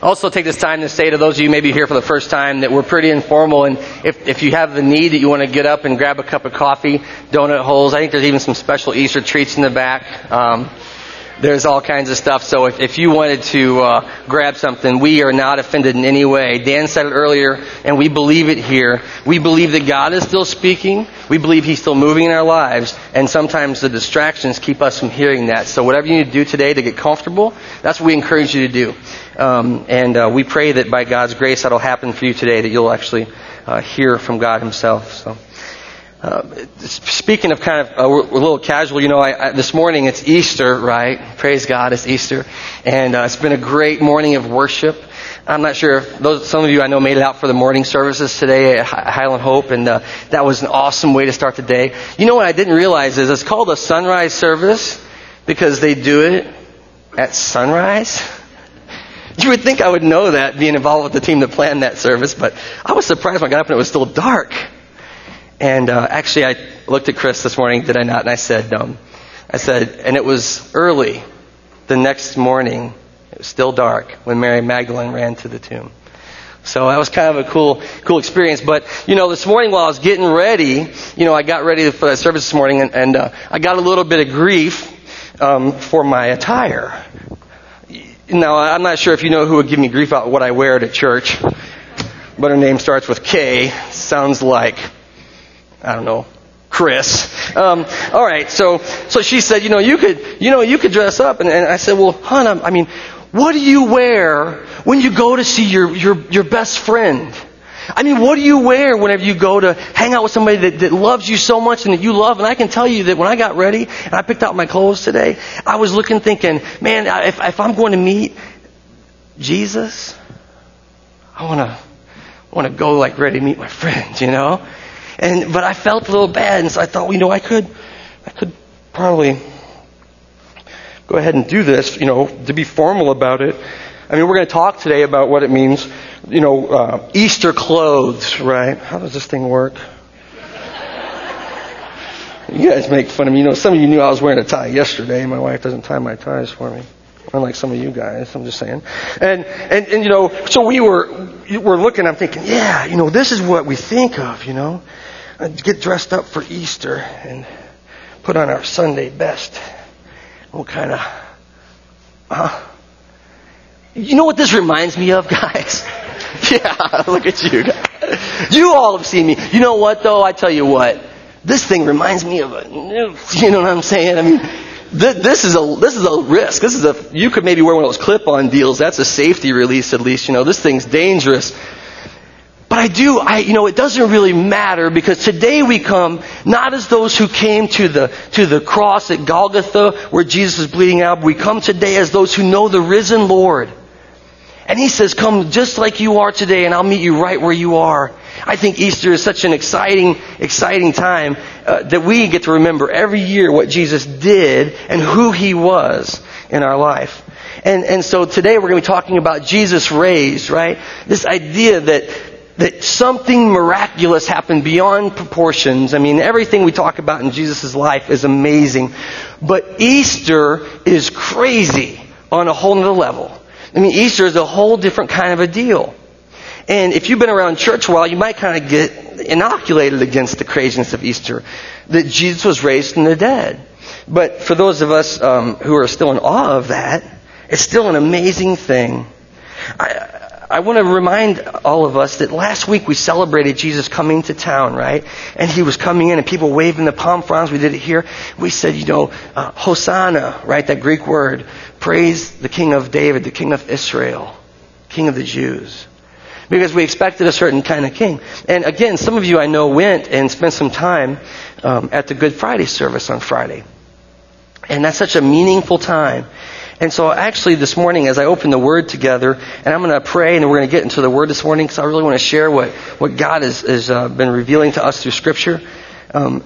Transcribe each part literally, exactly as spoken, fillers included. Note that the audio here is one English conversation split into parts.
Also take this time to say to those of you maybe here for the first time that we're pretty informal, and if, if you have the need that you want to get up and grab a cup of coffee, donut holes, I think there's even some special Easter treats in the back. Um, there's all kinds of stuff. So if, if you wanted to uh, grab something, we are not offended in any way. Dan said it earlier, and we believe it here. We believe that God is still speaking. We believe He's still moving in our lives, and sometimes the distractions keep us from hearing that. So whatever you need to do today to get comfortable, that's what we encourage you to do. Um, and uh, we pray that by God's grace that'll happen for you today, that you'll actually uh, hear from God Himself. So, uh, speaking of kind of uh, we're, we're a little casual, you know, I, I, this morning it's Easter, right? Praise God, it's Easter, and uh, it's been a great morning of worship. I'm not sure if those, some of you I know made it out for the morning services today at Highland Hope, and uh, that was an awesome way to start the day. You know what I didn't realize is it's called a sunrise service because they do it at sunrise. You would think I would know that, being involved with the team that planned that service, but I was surprised when I got up and it was still dark. And uh, actually, I looked at Chris this morning, did I not? And I said, um, I said, and it was early the next morning. It was still dark when Mary Magdalene ran to the tomb. So that was kind of a cool, cool experience. But you know, this morning while I was getting ready, you know, I got ready for that service this morning, and, and uh, I got a little bit of grief um, for my attire. Now, I'm not sure if you know who would give me grief about what I wear to church, but her name starts with K. Sounds like, I don't know, Chris. Um, all right, so so she said, you know, you could, you know, you could dress up, and, and I said, well, hon, I mean, what do you wear when you go to see your your your best friend? I mean, what do you wear whenever you go to hang out with somebody that, that loves you so much and that you love? And I can tell you that when I got ready and I picked out my clothes today, I was looking thinking, man, if, if I'm going to meet Jesus, I want to want to go like ready to meet my friends, you know? And but I felt a little bad, and so I thought, well, you know, I could I could probably go ahead and do this, you know, to be formal about it. I mean, we're going to talk today about what it means, you know, uh, Easter clothes, right? How does this thing work? You guys make fun of me. You know, some of you knew I was wearing a tie yesterday. My wife doesn't tie my ties for me. Unlike some of you guys, I'm just saying. And, and, and you know, so we were, we're looking, I'm thinking, yeah, you know, this is what we think of, you know. Get dressed up for Easter and put on our Sunday best. What kind of, huh? You know what this reminds me of, guys? Yeah, look at you guys. You all have seen me. You know what, though? I tell you what. This thing reminds me of a, you know what I'm saying? I mean, th- this is a this is a risk. This is a, you could maybe wear one of those clip-on deals. That's a safety release, at least. You know, this thing's dangerous. But I do, I, you know, it doesn't really matter, because today we come not as those who came to the, to the cross at Golgotha where Jesus is bleeding out. We come today as those who know the risen Lord. And He says, come just like you are today, and I'll meet you right where you are. I think Easter is such an exciting, exciting time uh, that we get to remember every year what Jesus did and who He was in our life. And, and so today we're going to be talking about Jesus raised, right? This idea that that something miraculous happened beyond proportions. I mean, everything we talk about in Jesus' life is amazing. But Easter is crazy on a whole nother level. I mean, Easter is a whole different kind of a deal. And if you've been around church a while, you might kind of get inoculated against the craziness of Easter, that Jesus was raised from the dead. But for those of us um, who are still in awe of that, it's still an amazing thing. I, I want to remind all of us that last week we celebrated Jesus coming to town, right? And He was coming in and people waving the palm fronds. We did it here. We said, you know, uh, Hosanna, right? That Greek word. Praise the King of David, the King of Israel, King of the Jews. Because we expected a certain kind of king. And again, some of you I know went and spent some time um, at the Good Friday service on Friday. And that's such a meaningful time. And so actually this morning as I open the Word together, and I'm going to pray, and we're going to get into the Word this morning, because I really want to share what, what God has, has uh, been revealing to us through Scripture. Um,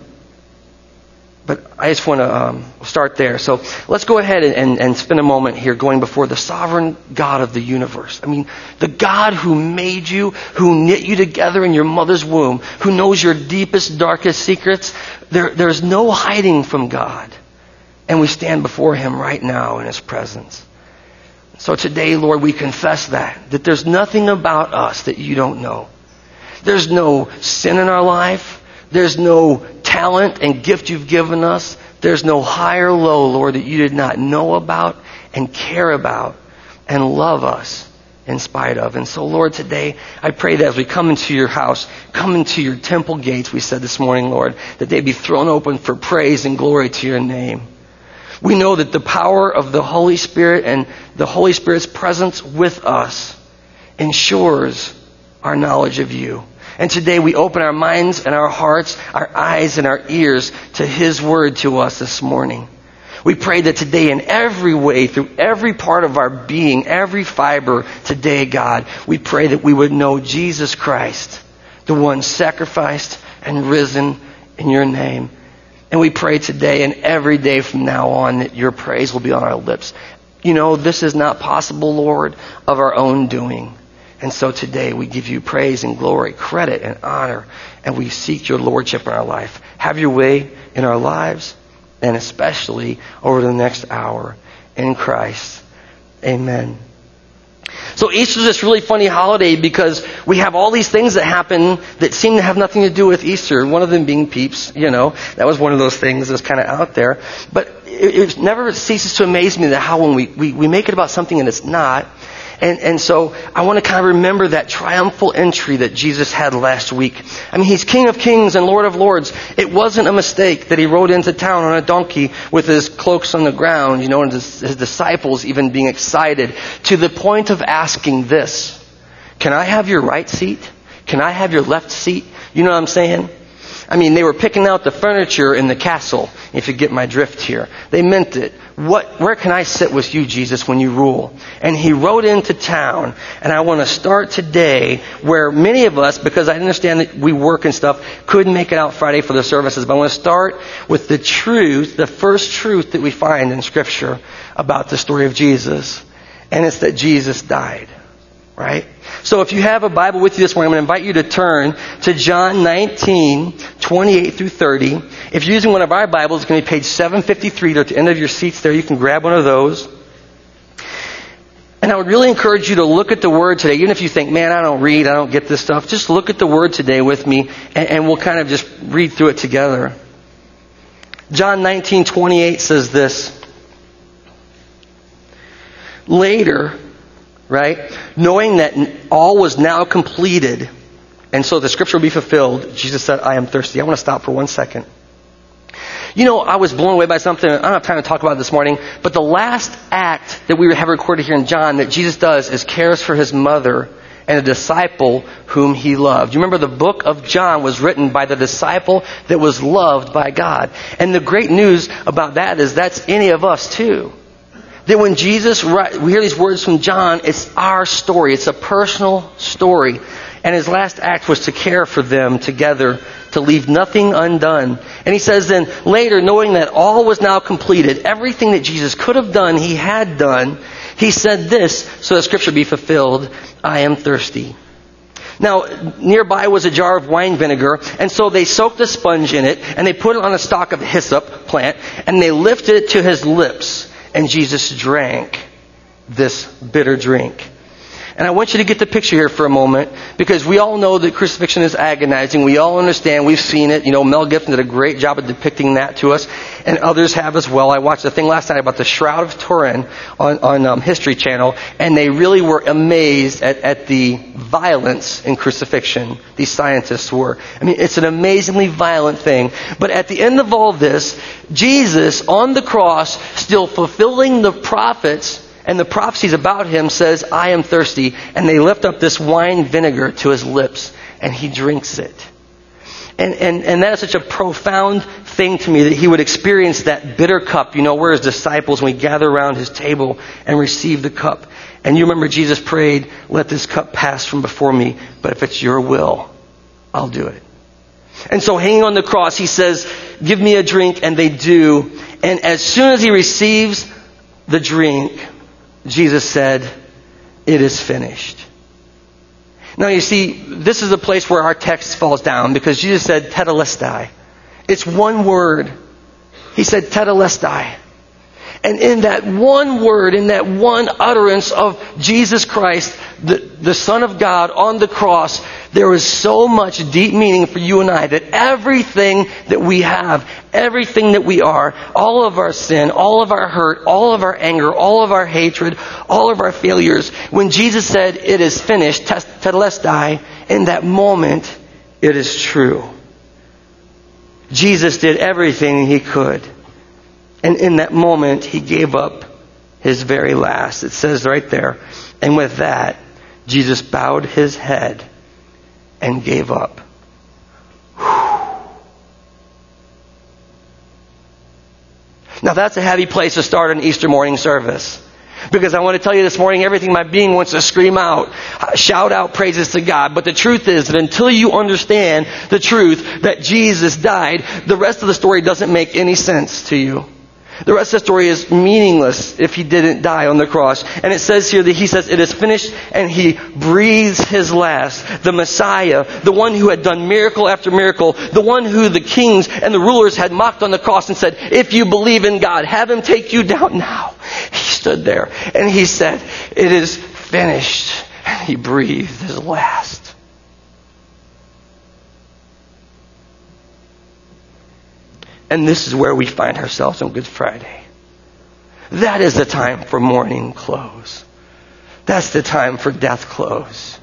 but I just want to um, start there. So let's go ahead and, and, and spend a moment here going before the sovereign God of the universe. I mean, the God who made you, who knit you together in your mother's womb, who knows your deepest, darkest secrets. There, there's no hiding from God. And we stand before Him right now in His presence. So today, Lord, we confess that, that there's nothing about us that you don't know. There's no sin in our life. There's no talent and gift you've given us. There's no high or low, Lord, that you did not know about and care about and love us in spite of. And so, Lord, today, I pray that as we come into your house, come into your temple gates, we said this morning, Lord, that they be thrown open for praise and glory to your name. We know that the power of the Holy Spirit and the Holy Spirit's presence with us ensures our knowledge of you. And today we open our minds and our hearts, our eyes and our ears to His Word to us this morning. We pray that today in every way, through every part of our being, every fiber today, God, we pray that we would know Jesus Christ, the one sacrificed and risen in your name. And we pray today and every day from now on that your praise will be on our lips. You know, this is not possible, Lord, of our own doing. And so today we give you praise and glory, credit and honor, and we seek your lordship in our life. Have your way in our lives, and especially over the next hour in Christ. Amen. So Easter is this really funny holiday because we have all these things that happen that seem to have nothing to do with Easter. One of them being Peeps, you know. That was one of those things that's kind of out there. But it, it never ceases to amaze me that how when we, we, we make it about something and it's not. And, and so I want to kind of remember that triumphal entry that Jesus had last week. I mean, He's King of Kings and Lord of Lords. It wasn't a mistake that He rode into town on a donkey with His cloaks on the ground, you know, and His, his disciples even being excited to the point of asking this: can I have your right seat? Can I have your left seat? You know what I'm saying? I mean, they were picking out the furniture in the castle, if you get my drift here. They meant it. What, where can I sit with you, Jesus, when you rule? And He rode into town. And I want to start today where many of us, because I understand that we work and stuff, couldn't make it out Friday for the services. But I want to start with the truth, the first truth that we find in Scripture about the story of Jesus. And it's that Jesus died. Right? So if you have a Bible with you this morning, I'm going to invite you to turn to John nineteen, twenty-eight through thirty. If you're using one of our Bibles, it's going to be page seven fifty-three. They're at the end of your seats there. You can grab one of those. And I would really encourage you to look at the Word today. Even if you think, man, I don't read, I don't get this stuff. Just look at the Word today with me, and, and we'll kind of just read through it together. John nineteen, twenty-eight says this: later, right? Knowing that all was now completed, and so the Scripture will be fulfilled, Jesus said, I am thirsty. I want to stop for one second. You know, I was blown away by something. I don't have time to talk about it this morning, but the last act that we have recorded here in John that Jesus does is cares for His mother and a disciple whom He loved. You remember the book of John was written by the disciple that was loved by God. And the great news about that is that's any of us too. That when Jesus, we hear these words from John, it's our story. It's a personal story. And His last act was to care for them together, to leave nothing undone. And He says then, later, knowing that all was now completed, everything that Jesus could have done, He had done, He said this, so that Scripture be fulfilled, I am thirsty. Now, nearby was a jar of wine vinegar, and so they soaked a sponge in it, and they put it on a stalk of hyssop plant, and they lifted it to His lips. And Jesus drank this bitter drink. And I want you to get the picture here for a moment, because we all know that crucifixion is agonizing. We all understand. We've seen it. You know, Mel Gibson did a great job of depicting that to us, and others have as well. I watched a thing last night about the Shroud of Turin on, on um, History Channel, and they really were amazed at, at the violence in crucifixion. These scientists were. I mean, it's an amazingly violent thing. But at the end of all this, Jesus on the cross, still fulfilling the prophets and the prophecies about Him, says, I am thirsty. And they lift up this wine vinegar to His lips, and He drinks it. And, and, and that is such a profound thing to me, that He would experience that bitter cup. You know, we're His disciples, and we gather around His table and receive the cup. And you remember Jesus prayed, let this cup pass from before me, but if it's your will, I'll do it. And so hanging on the cross, He says, give me a drink, and they do. And as soon as He receives the drink, Jesus said, it is finished. Now you see, this is a place where our text falls down, because Jesus said, tetelestai. It's one word. He said, tetelestai. And in that one word, in that one utterance of Jesus Christ, the, the Son of God on the cross, there is so much deep meaning for you and I that everything that we have, everything that we are, all of our sin, all of our hurt, all of our anger, all of our hatred, all of our failures, when Jesus said, "It is finished," tetelestai, in that moment, it is true. Jesus did everything He could. And in that moment, He gave up His very last. It says right there. And with that, Jesus bowed His head and gave up. Whew. Now that's a heavy place to start an Easter morning service. Because I want to tell you this morning, everything my being wants to scream out, shout out praises to God. But the truth is that until you understand the truth that Jesus died, the rest of the story doesn't make any sense to you. The rest of the story is meaningless if He didn't die on the cross. And it says here that He says, "It is finished," and He breathes His last. The Messiah, the one who had done miracle after miracle, the one who the kings and the rulers had mocked on the cross and said, "If you believe in God, have Him take you down now." He stood there and He said, "It is finished." And He breathed His last. And this is where we find ourselves on Good Friday. That is the time for mourning clothes. That's the time for death clothes.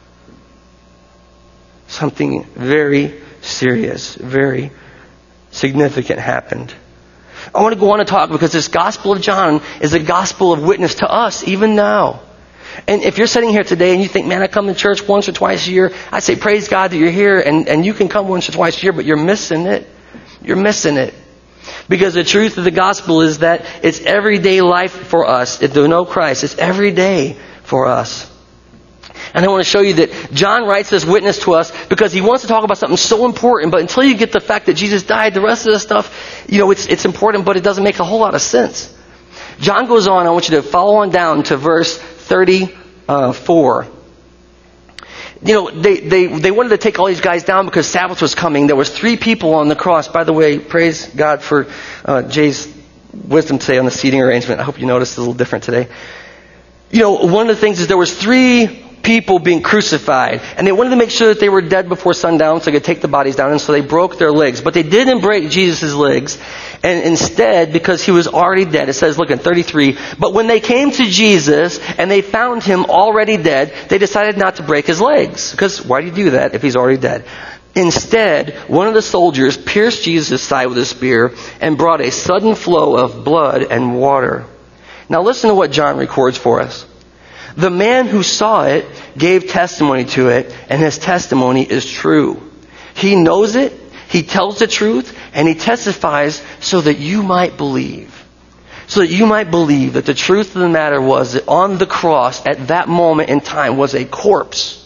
Something very serious, very significant happened. I want to go on and talk because this Gospel of John is a gospel of witness to us even now. And if you're sitting here today and you think, "Man, I come to church once or twice a year," I say, praise God that you're here, and, and you can come once or twice a year, but you're missing it. You're missing it. Because the truth of the gospel is that it's everyday life for us. If they know Christ, it's every day for us. And I want to show you that John writes this witness to us because he wants to talk about something so important. But until you get the fact that Jesus died, the rest of the stuff, you know, it's, it's important, but it doesn't make a whole lot of sense. John goes on. I want you to follow on down to verse thirty-four. You know, they, they, they wanted to take all these guys down because Sabbath was coming. There was three people on the cross. By the way, praise God for uh, Jay's wisdom today on the seating arrangement. I hope you noticed it's a little different today. You know, one of the things is there was three people being crucified, and they wanted to make sure that they were dead before sundown so they could take the bodies down, and so they broke their legs. But they didn't break Jesus' legs, and instead, because He was already dead, it says, look at thirty-three, "But when they came to Jesus and they found Him already dead, they decided not to break His legs." Because why do you do that if He's already dead? Instead, one of the soldiers pierced Jesus' side with a spear and brought a sudden flow of blood and water. Now listen to what John records for us. "The man who saw it gave testimony to it, and his testimony is true. He knows it, he tells the truth, and he testifies so that you might believe." So that you might believe that the truth of the matter was that on the cross at that moment in time was a corpse.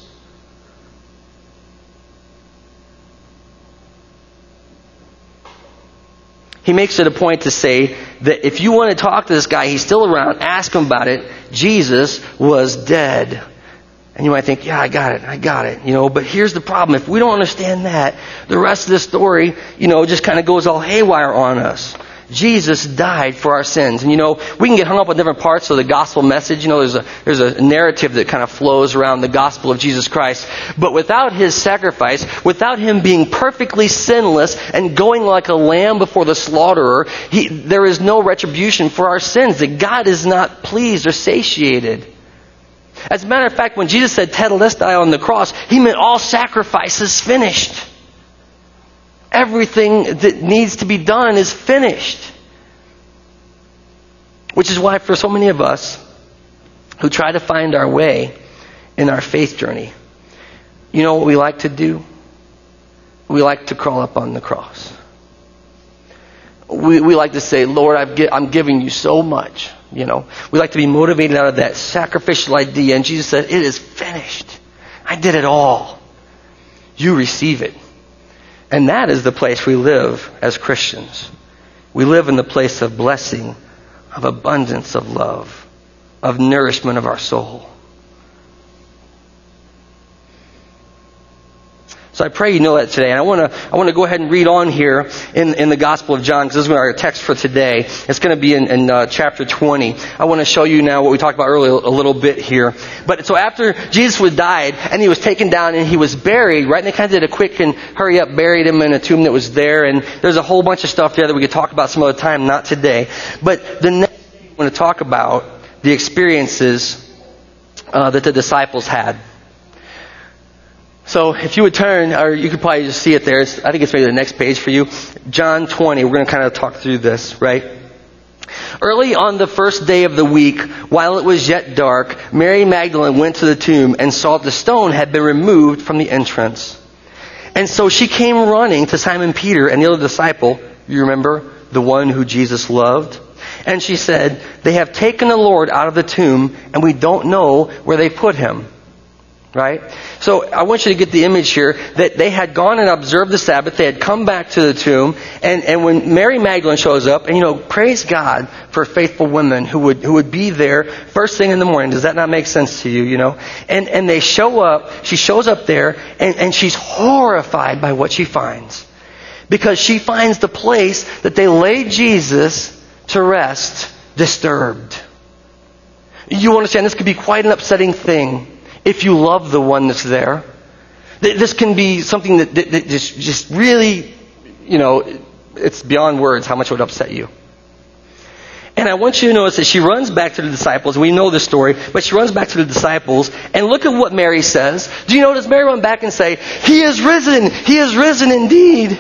He makes it a point to say that if you want to talk to this guy, he's still around, ask him about it. Jesus was dead. And you might think, "Yeah, I got it, I got it." You know, but here's the problem. If we don't understand that, the rest of the story, you know, just kind of goes all haywire on us. Jesus died for our sins. And you know, we can get hung up on different parts of the gospel message. You know, there's a, there's a narrative that kind of flows around the gospel of Jesus Christ. But without His sacrifice, without Him being perfectly sinless and going like a lamb before the slaughterer, he, there is no retribution for our sins. That God is not pleased or satiated. As a matter of fact, when Jesus said tetelestai on the cross, He meant all sacrifice is finished. Everything that needs to be done is finished. Which is why for so many of us who try to find our way in our faith journey, you know what we like to do? We like to crawl up on the cross. We, we like to say, "Lord, I've gi- I'm giving you so much." You know, we like to be motivated out of that sacrificial idea. And Jesus said, "It is finished. I did it all. You receive it." And that is the place we live as Christians. We live in the place of blessing, of abundance of love, of nourishment of our soul. So So I pray you know that today. And I want to I want to go ahead and read on here in, in the Gospel of John, because this is our text for today. It's going to be in, in uh, chapter twenty. I want to show you now what we talked about earlier a little bit here. But so after Jesus was died, and he was taken down and he was buried, right? And they kind of did a quick and hurry up, buried him in a tomb that was there. And there's a whole bunch of stuff there that we could talk about some other time, not today. But the next thing I want to talk about the experiences uh, that the disciples had. So if you would turn, or you could probably just see it there. It's, I think it's maybe the next page for you. John twenty. We're going to kind of talk through this, right? Early on the first day of the week, while it was yet dark, Mary Magdalene went to the tomb and saw the stone had been removed from the entrance. And so she came running to Simon Peter and the other disciple. You remember? The one who Jesus loved. And she said, "They have taken the Lord out of the tomb, and we don't know where they put him." Right? So I want you to get the image here that they had gone and observed the Sabbath. They had come back to the tomb. And, and when Mary Magdalene shows up, and you know, praise God for faithful women who would, who would be there first thing in the morning. Does that not make sense to you, you know? And, and they show up, she shows up there, and, and she's horrified by what she finds. Because she finds the place that they laid Jesus to rest disturbed. You understand this could be quite an upsetting thing. If you love the one that's there, this can be something that, that, that just, just really, you know, it's beyond words how much it would upset you. And I want you to notice that she runs back to the disciples. We know this story, but she runs back to the disciples. And look at what Mary says. Do you notice Mary run back and say, "He is risen. He is risen indeed."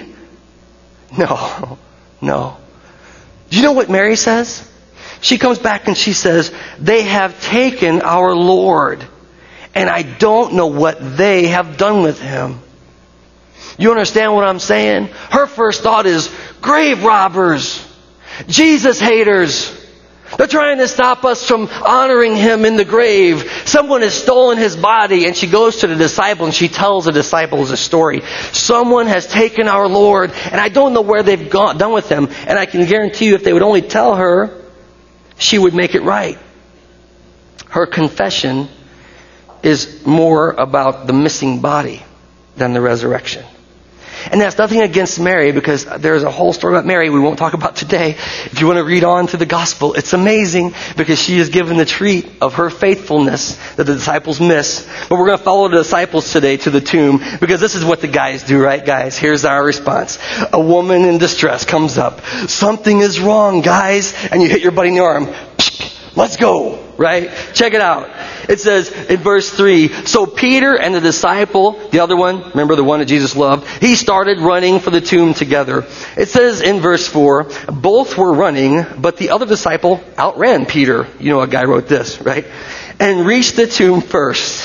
No, no. Do you know what Mary says? She comes back and she says, "They have taken our Lord, and I don't know what they have done with him." You understand what I'm saying? Her first thought is, grave robbers, Jesus haters. They're trying to stop us from honoring him in the grave. Someone has stolen his body. And she goes to the disciple and she tells the disciples a story. Someone has taken our Lord, and I don't know where they've gone, done with him. And I can guarantee you if they would only tell her, she would make it right. Her confession is more about the missing body than the resurrection. And that's nothing against Mary, because there's a whole story about Mary we won't talk about today. If you want to read on to the gospel, it's amazing because she is given the treat of her faithfulness that the disciples miss. But we're going to follow the disciples today to the tomb, because this is what the guys do, right, guys? Here's our response. A woman in distress comes up. "Something is wrong, guys." And you hit your buddy in the arm. "Let's go." Right? Check it out. It says in verse three, "So Peter and the disciple," the other one, remember the one that Jesus loved, "he started running for the tomb together." It says in verse four, "Both were running, but the other disciple outran Peter." You know, a guy wrote this, right? "And reached the tomb first."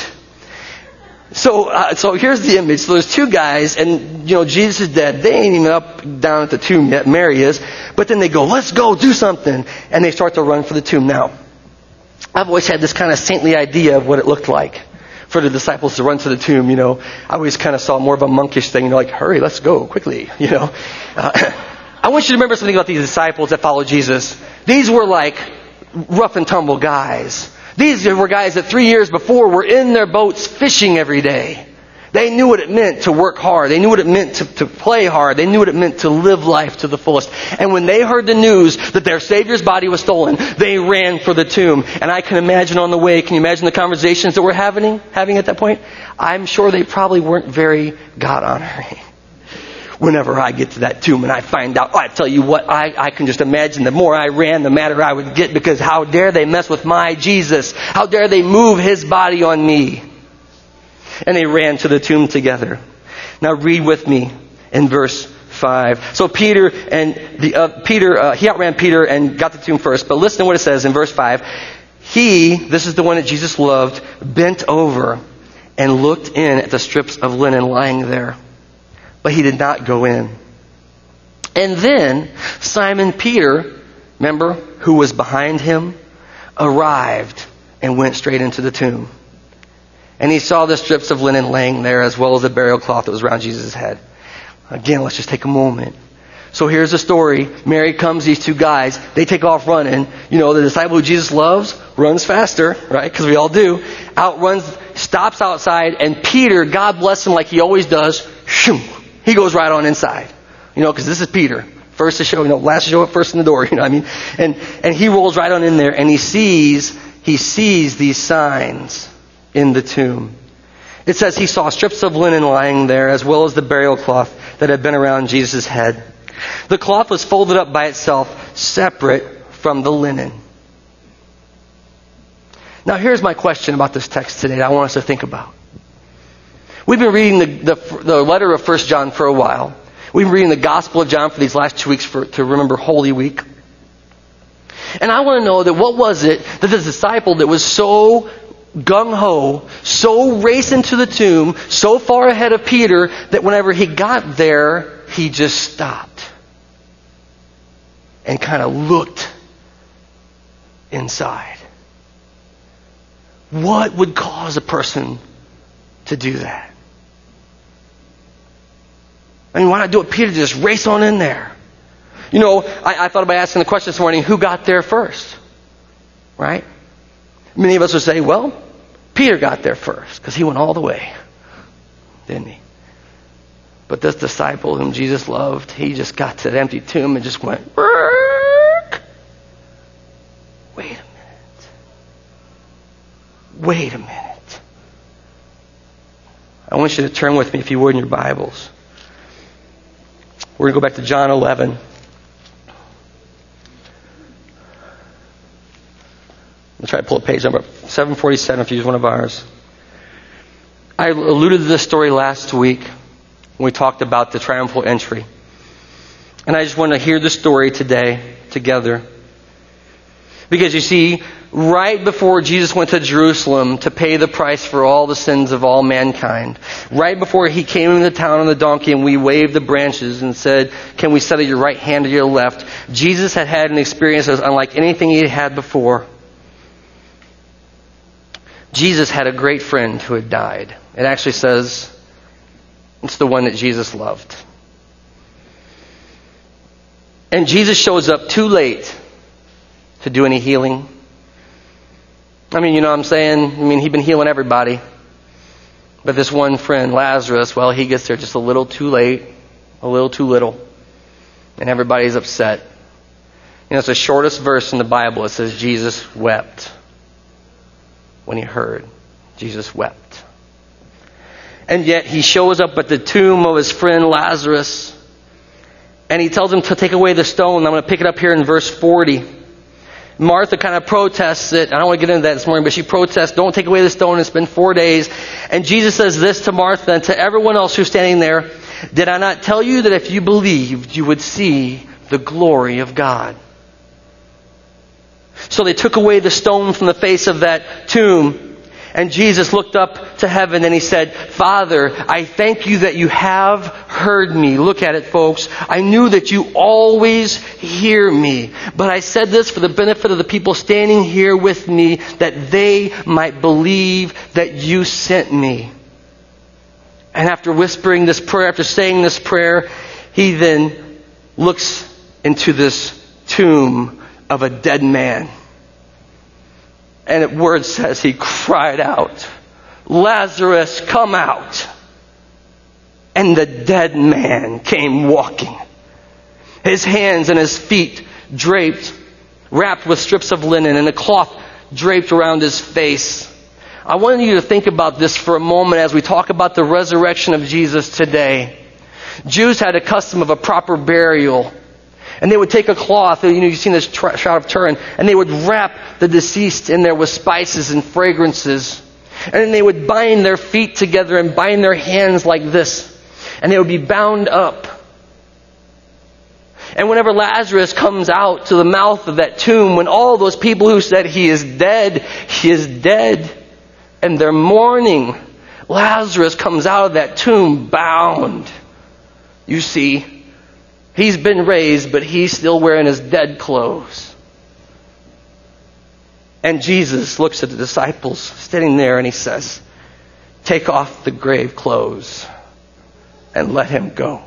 So, uh, so here's the image. So there's two guys, and you know, Jesus is dead. They ain't even up down at the tomb yet. Mary is. But then they go, "Let's go do something." And they start to run for the tomb. Now, I've always had this kind of saintly idea of what it looked like for the disciples to run to the tomb, you know. I always kind of saw more of a monkish thing, you know, like, hurry, let's go, quickly, you know. Uh, I want you to remember something about these disciples that followed Jesus. These were like rough and tumble guys. These were guys that three years before were in their boats fishing every day. They knew what it meant to work hard. They knew what it meant to, to play hard. They knew what it meant to live life to the fullest. And when they heard the news that their Savior's body was stolen, they ran for the tomb. And I can imagine on the way, can you imagine the conversations that we're having, having at that point? I'm sure they probably weren't very God-honoring. Whenever I get to that tomb and I find out, I tell you what, I, I can just imagine the more I ran, the madder I would get, because how dare they mess with my Jesus? How dare they move his body on me? And they ran to the tomb together. Now read with me in verse five. So Peter and the uh, Peter uh, he outran Peter and got to the tomb first. But listen to what it says in verse five. He, this is the one that Jesus loved, bent over and looked in at the strips of linen lying there. But he did not go in. And then Simon Peter, remember, who was behind him, arrived and went straight into the tomb. And he saw the strips of linen laying there, as well as the burial cloth that was around Jesus' head. Again, let's just take a moment. So here's the story. Mary comes, these two guys, they take off running. You know, the disciple who Jesus loves runs faster, right? Because we all do. Outruns, stops outside, and Peter, God bless him like he always does, shoo, he goes right on inside. You know, because this is Peter. First to show, you know, last to show up, first in the door, you know what I mean? And, and he rolls right on in there and he sees, he sees these signs in the tomb. It says he saw strips of linen lying there as well as the burial cloth that had been around Jesus' head. The cloth was folded up by itself, separate from the linen. Now here's my question about this text today that I want us to think about. We've been reading the, the, the letter of First John for a while. We've been reading the Gospel of John for these last two weeks for, to remember Holy Week. And I want to know that what was it that the disciple that was so gung-ho, so racing to the tomb, so far ahead of Peter, that whenever he got there, he just stopped and kind of looked inside. What would cause a person to do that? I mean, why not do it, Peter? Just race on in there. You know, I, I thought about asking the question this morning, who got there first? Right? Many of us would say, well, Peter got there first because he went all the way. Didn't he? But this disciple whom Jesus loved, he just got to that empty tomb and just went, Burk! Wait a minute. Wait a minute. I want you to turn with me, if you would, in your Bibles. We're going to go back to John eleven. I'm going to try to pull a page number seven forty-seven if you use one of ours. I alluded to this story last week when we talked about the triumphal entry. And I just want to hear the story today together. Because you see, right before Jesus went to Jerusalem to pay the price for all the sins of all mankind, right before he came into town on the donkey and we waved the branches and said, can we sit at your right hand or your left? Jesus had had an experience that was unlike anything he had had before. Jesus had a great friend who had died. It actually says it's the one that Jesus loved. And Jesus shows up too late to do any healing. I mean, you know what I'm saying? I mean, he'd been healing everybody. But this one friend, Lazarus, well, he gets there just a little too late, a little too little. And everybody's upset. You know, it's the shortest verse in the Bible. It says Jesus wept when he heard. Jesus wept. And yet he shows up at the tomb of his friend Lazarus. And he tells him to take away the stone. I'm going to pick it up here in verse forty. Martha kind of protests it. I don't want to get into that this morning, but she protests, don't take away the stone. It's been four days. And Jesus says this to Martha and to everyone else who's standing there. Did I not tell you that if you believed, you would see the glory of God? So they took away the stone from the face of that tomb. And Jesus looked up to heaven and he said, Father, I thank you that you have heard me. Look at it, folks. I knew that you always hear me. But I said this for the benefit of the people standing here with me, that they might believe that you sent me. And after whispering this prayer, after saying this prayer, he then looks into this tomb of a dead man. And the word says he cried out, Lazarus, come out. And the dead man came walking. His hands and his feet draped, wrapped with strips of linen, and a cloth draped around his face. I want you to think about this for a moment as we talk about the resurrection of Jesus today. Jews had a custom of a proper burial. And they would take a cloth, you know, you've seen this Shroud of Turin, and they would wrap the deceased in there with spices and fragrances. And then they would bind their feet together and bind their hands like this. And they would be bound up. And whenever Lazarus comes out to the mouth of that tomb, when all those people who said he is dead, he is dead, and they're mourning, Lazarus comes out of that tomb bound. You see, he's been raised, but he's still wearing his dead clothes. And Jesus looks at the disciples sitting there and he says, take off the grave clothes and let him go.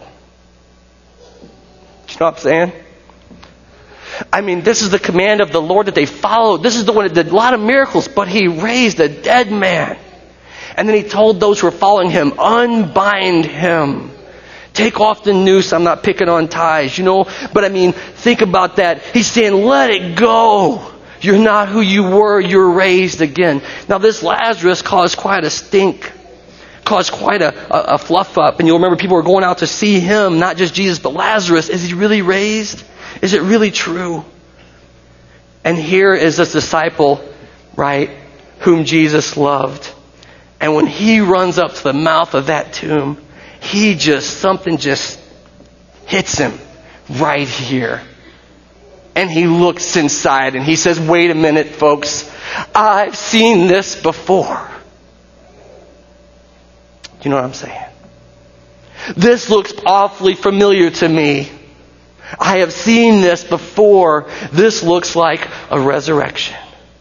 Do you know what I'm saying? I mean, this is the command of the Lord that they followed. This is the one that did a lot of miracles, but he raised a dead man. And then he told those who were following him, unbind him. Take off the noose. I'm not picking on ties, you know. But I mean, think about that. He's saying, let it go. You're not who you were. You're raised again. Now this Lazarus caused quite a stink. Caused quite a, a, a fluff up. And you'll remember people were going out to see him, not just Jesus, but Lazarus. Is he really raised? Is it really true? And here is this disciple, right, whom Jesus loved. And when he runs up to the mouth of that tomb, he just, something just hits him right here. And he looks inside and he says, wait a minute, folks. I've seen this before. You know what I'm saying? This looks awfully familiar to me. I have seen this before. This looks like a resurrection.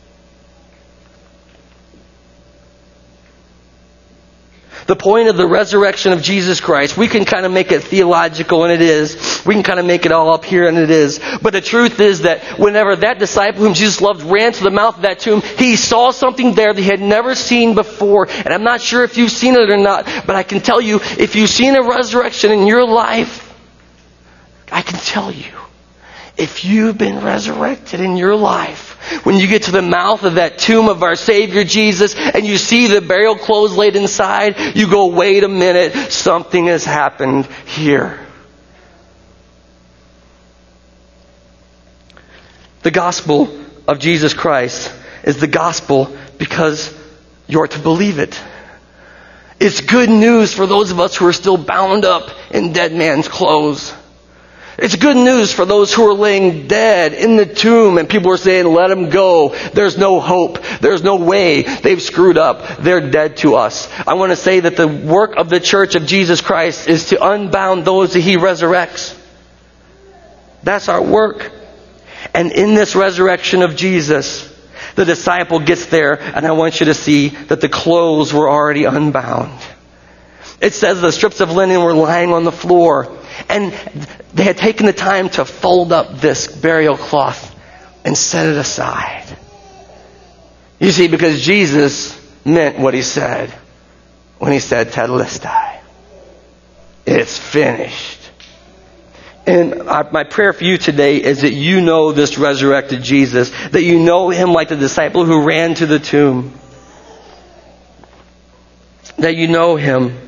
The point of the resurrection of Jesus Christ, we can kind of make it theological, and it is. We can kind of make it all up here, and it is. But the truth is that whenever that disciple whom Jesus loved ran to the mouth of that tomb, he saw something there that he had never seen before. And I'm not sure if you've seen it or not, but I can tell you, if you've seen a resurrection in your life, I can tell you, if you've been resurrected in your life, when you get to the mouth of that tomb of our Savior Jesus and you see the burial clothes laid inside, you go, wait a minute, something has happened here. The gospel of Jesus Christ is the gospel because you're to believe it. It's good news for those of us who are still bound up in dead man's clothes. It's good news for those who are laying dead in the tomb and people are saying, let them go. There's no hope. There's no way. They've screwed up. They're dead to us. I want to say that the work of the church of Jesus Christ is to unbound those that he resurrects. That's our work. And in this resurrection of Jesus, the disciple gets there, and I want you to see that the clothes were already unbound. It says the strips of linen were lying on the floor. And they had taken the time to fold up this burial cloth and set it aside. You see, because Jesus meant what he said when he said, Tetelestai. It's finished. And my prayer for you today is that you know this resurrected Jesus, that you know him like the disciple who ran to the tomb. That you know him.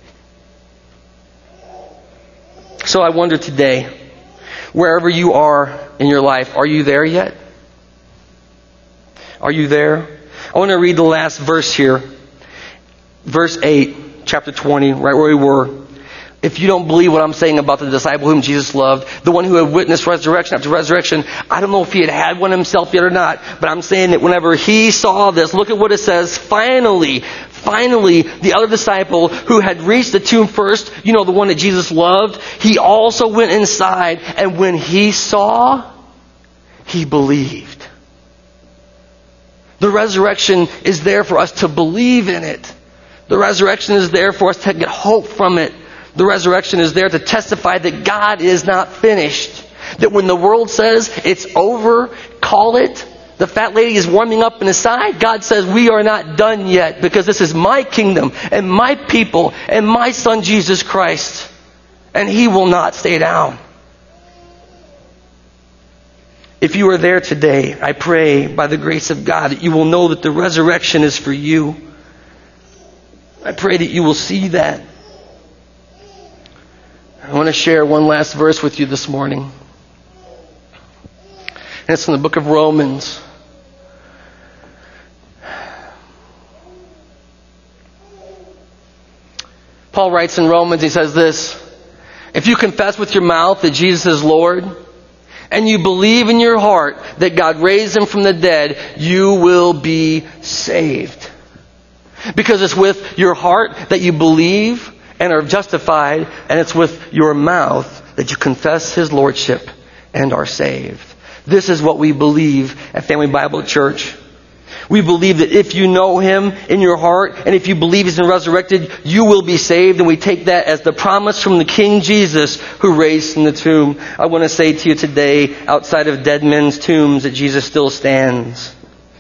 So I wonder today, wherever you are in your life, are you there yet? Are you there? I want to read the last verse here. Verse eight, chapter twenty, right where we were. If you don't believe what I'm saying about the disciple whom Jesus loved, the one who had witnessed resurrection after resurrection, I don't know if he had had one himself yet or not, but I'm saying that whenever he saw this, look at what it says, finally, finally, the other disciple who had reached the tomb first, you know, the one that Jesus loved, he also went inside, and when he saw, he believed. The resurrection is there for us to believe in it. The resurrection is there for us to get hope from it. The resurrection is there to testify that God is not finished. That when the world says it's over, call it. The fat lady is warming up in the side. God says we are not done yet because this is my kingdom and my people and my son Jesus Christ. And he will not stay down. If you are there today, I pray by the grace of God that you will know that the resurrection is for you. I pray that you will see that. I want to share one last verse with you this morning. And it's in the book of Romans. Paul writes in Romans, he says this, if you confess with your mouth that Jesus is Lord, and you believe in your heart that God raised him from the dead, you will be saved. Because it's with your heart that you believe and are justified, and it's with your mouth that you confess his lordship and are saved. This is what we believe at Family Bible Church. We believe that if you know him in your heart, and if you believe he's been resurrected, you will be saved, and we take that as the promise from the King Jesus who raised from the tomb. I want to say to you today, outside of dead men's tombs, that Jesus still stands.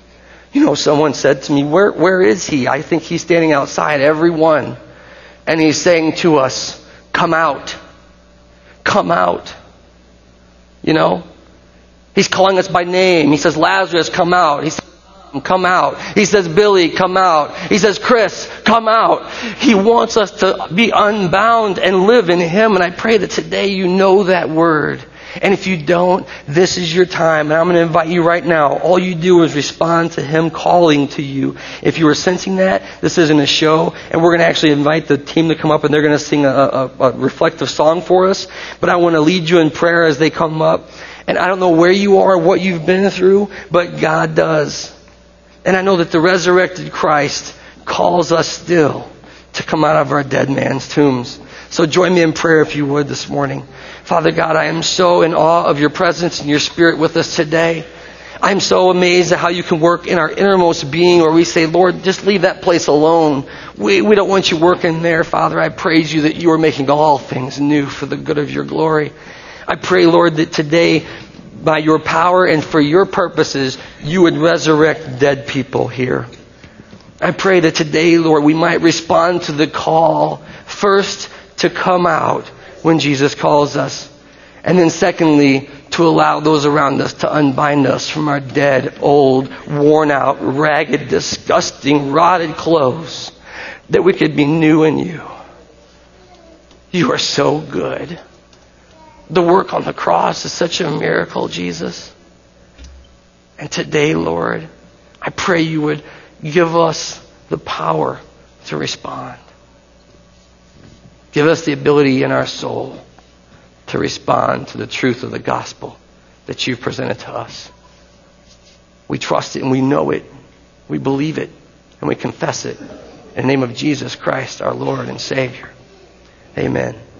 You know, someone said to me, where, where is he? I think he's standing outside, everyone. And he's saying to us, come out. Come out. You know? He's calling us by name. He says, Lazarus, come out. He says, come out. He says, Billy, come out. He says, Chris, come out. He wants us to be unbound and live in Him. And I pray that today you know that word. And if you don't, this is your time. And I'm going to invite you right now. All you do is respond to Him calling to you. If you are sensing that, this isn't a show. And we're going to actually invite the team to come up and they're going to sing a, a, a reflective song for us. But I want to lead you in prayer as they come up. And I don't know where you are, what you've been through, but God does. And I know that the resurrected Christ calls us still to come out of our dead man's tombs. So join me in prayer if you would this morning. Father God, I am so in awe of your presence and your Spirit with us today. I'm so amazed at how you can work in our innermost being where we say, Lord, just leave that place alone. We, we don't want you working there, Father. I praise you that you are making all things new for the good of your glory. I pray, Lord, that today, by your power and for your purposes, you would resurrect dead people here. I pray that today, Lord, we might respond to the call, first to come out when Jesus calls us, and then secondly, to allow those around us to unbind us from our dead, old, worn out, ragged, disgusting, rotted clothes, that we could be new in you. You are so good. The work on the cross is such a miracle, Jesus. And today, Lord, I pray you would give us the power to respond. Give us the ability in our soul to respond to the truth of the gospel that you've presented to us. We trust it and we know it. We believe it and we confess it. In the name of Jesus Christ, our Lord and Savior. Amen.